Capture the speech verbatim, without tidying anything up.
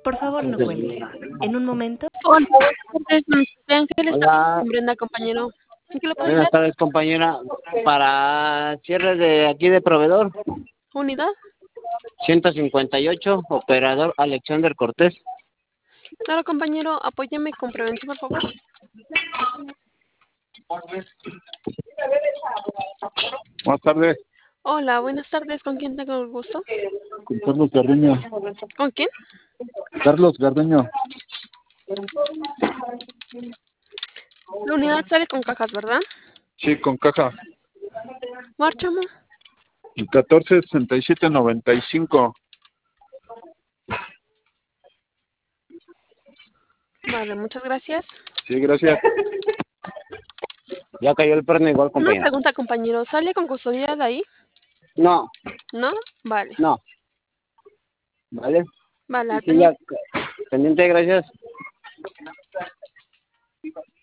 Por favor, no cuelgue. En un momento. Hola, buenas tardes. Soy Ángeles, Hola, con Brenda, compañero. ¿En qué le puedo buenas ayudar? tardes compañera. Para cierre de aquí de proveedor, ¿Unidad? ciento cincuenta y ocho, operador Alexander Cortés. Claro, compañero, apóyame con prevención, por favor. Buenas tardes, Hola, buenas tardes. ¿Con quién tengo el gusto? con Carlos Garduño. ¿Con quién? Carlos Garduño, La unidad sale con cajas, ¿verdad? sí, con caja. Márchame. catorce sesenta y siete noventa y cinco. Vale, muchas gracias. Sí, gracias. Ya cayó el perno igual Una compañera. pregunta, compañero. ¿Sale con custodia de ahí? No, ¿No? Vale. no. ¿Vale? Vale, al Sí, ya. pendiente. Pendiente, gracias.